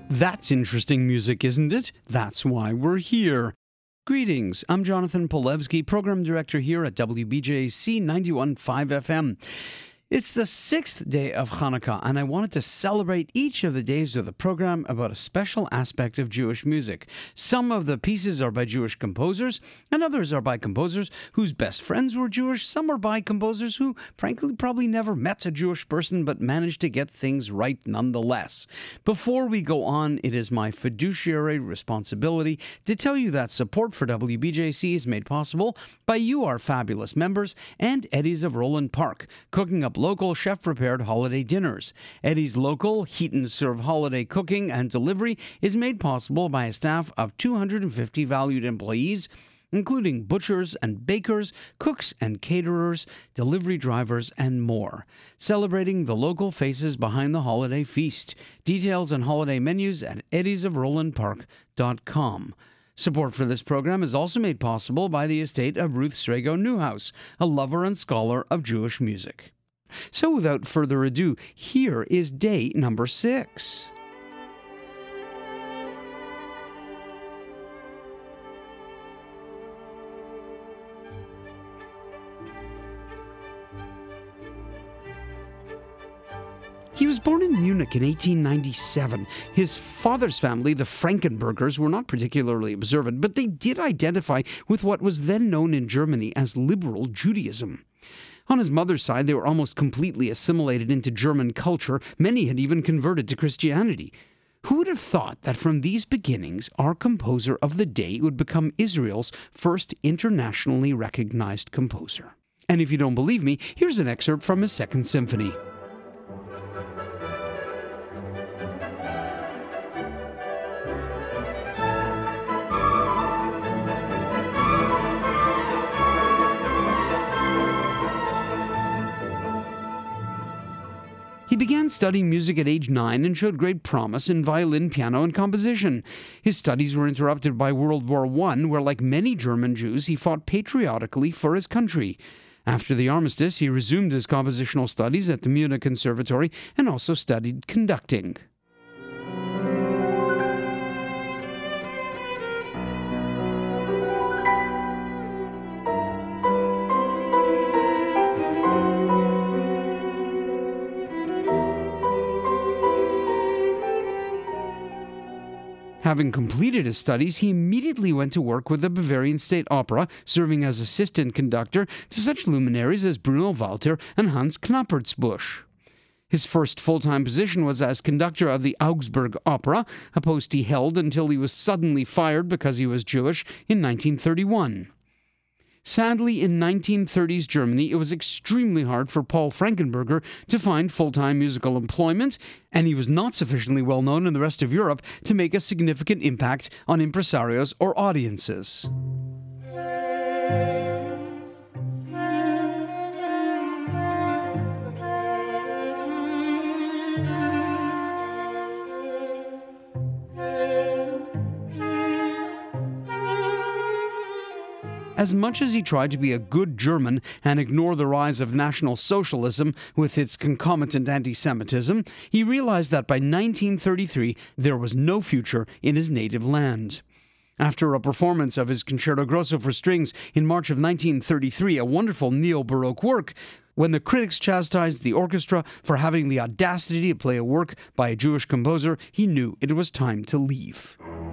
That's interesting music, isn't it? That's why we're here. Greetings, I'm Jonathan Polewski, Program Director here at WBJC 91.5 FM. It's the 6th day of Hanukkah, and I wanted to celebrate each of the days of the program about a special aspect of Jewish music. Some of the pieces are by Jewish composers, and others are by composers whose best friends were Jewish. Some are by composers who, frankly, probably never met a Jewish person, but managed to get things right nonetheless. Before we go on, it is my fiduciary responsibility to tell you that support for WBJC is made possible by you, our fabulous members, and Eddie's of Roland Park, cooking up local chef-prepared holiday dinners. Eddie's local heat-and-serve holiday cooking and delivery is made possible by a staff of 250 valued employees, including butchers and bakers, cooks and caterers, delivery drivers, and more. Celebrating the local faces behind the holiday feast. Details on holiday menus at eddiesofrolandpark.com. Support for this program is also made possible by the estate of Ruth Srago Newhouse, a lover and scholar of Jewish music. So without further ado, here is day number 6. He was born in Munich in 1897. His father's family, the Frankenbergers, were not particularly observant, but they did identify with what was then known in Germany as liberal Judaism. On his mother's side, they were almost completely assimilated into German culture. Many had even converted to Christianity. Who would have thought that from these beginnings, our composer of the day would become Israel's first internationally recognized composer? And if you don't believe me, here's an excerpt from his Second Symphony. He began studying music at age 9 and showed great promise in violin, piano, and composition. His studies were interrupted by World War I, where, like many German Jews, he fought patriotically for his country. After the armistice, he resumed his compositional studies at the Munich Conservatory and also studied conducting. Having completed his studies, he immediately went to work with the Bavarian State Opera, serving as assistant conductor to such luminaries as Bruno Walter and Hans Knappertsbusch. His first full-time position was as conductor of the Augsburg Opera, a post he held until he was suddenly fired because he was Jewish in 1931. Sadly, in 1930s Germany, it was extremely hard for Paul Frankenberger to find full-time musical employment, and he was not sufficiently well known in the rest of Europe to make a significant impact on impresarios or audiences. As much as he tried to be a good German and ignore the rise of National Socialism with its concomitant anti-Semitism, he realized that by 1933 there was no future in his native land. After a performance of his Concerto Grosso for strings in March of 1933, a wonderful neo-Baroque work, when the critics chastised the orchestra for having the audacity to play a work by a Jewish composer, he knew it was time to leave.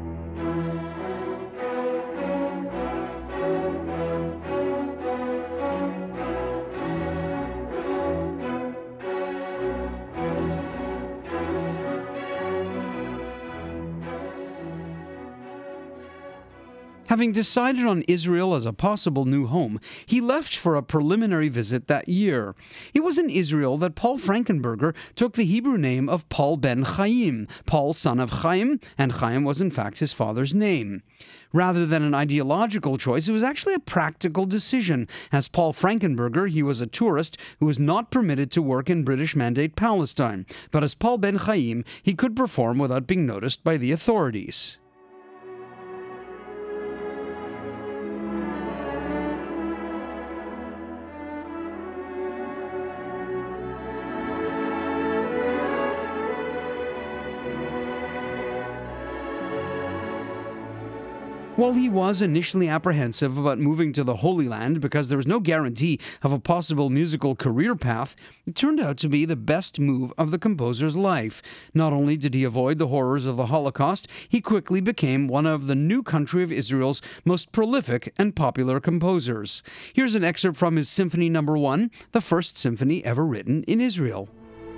Having decided on Israel as a possible new home, he left for a preliminary visit that year. It was in Israel that Paul Frankenberger took the Hebrew name of Paul ben Chaim, Paul son of Chaim, and Chaim was in fact his father's name. Rather than an ideological choice, it was actually a practical decision. As Paul Frankenberger, he was a tourist who was not permitted to work in British Mandate Palestine, but as Paul ben Chaim, he could perform without being noticed by the authorities. While he was initially apprehensive about moving to the Holy Land because there was no guarantee of a possible musical career path, it turned out to be the best move of the composer's life. Not only did he avoid the horrors of the Holocaust, he quickly became one of the new country of Israel's most prolific and popular composers. Here's an excerpt from his Symphony No. 1, the first symphony ever written in Israel.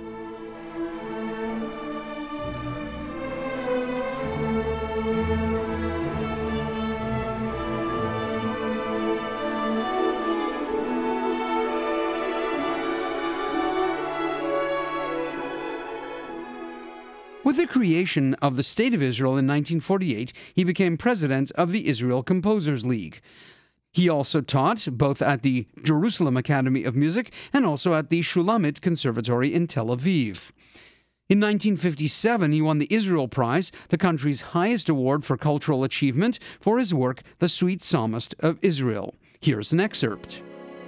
With the creation of the State of Israel in 1948, he became president of the Israel Composers League. He also taught both at the Jerusalem Academy of Music and also at the Shulamit Conservatory in Tel Aviv. In 1957, he won the Israel Prize, the country's highest award for cultural achievement, for his work, The Sweet Psalmist of Israel. Here's an excerpt.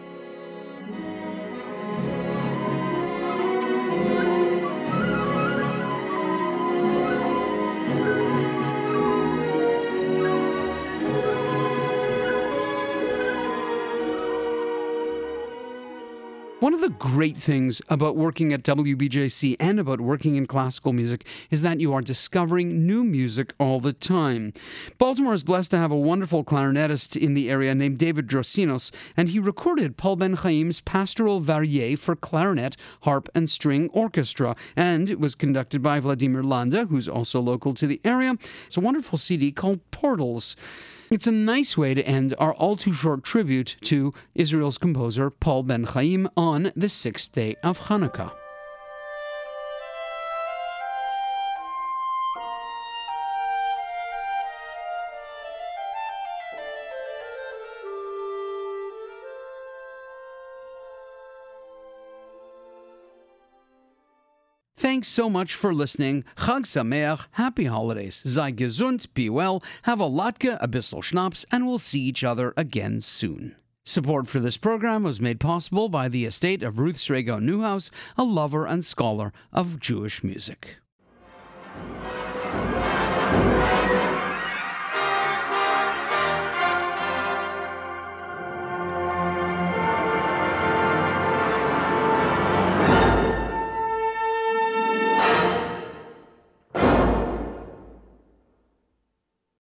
One of the great things about working at WBJC and about working in classical music is that you are discovering new music all the time. Baltimore is blessed to have a wonderful clarinetist in the area named David Drosinos, and he recorded Paul Ben-Chaim's Pastoral Varié for clarinet, harp, and string orchestra, and it was conducted by Vladimir Landa, who's also local to the area. It's a wonderful CD called Portals. It's a nice way to end our all-too-short tribute to Israel's composer Paul Ben-Chaim on the 6th day of Hanukkah. Thanks so much for listening. Chag Sameach, happy holidays. Sei gesund, be well, have a latke, a bissl schnapps, and we'll see each other again soon. Support for this program was made possible by the estate of Ruth Srego Newhouse, a lover and scholar of Jewish music.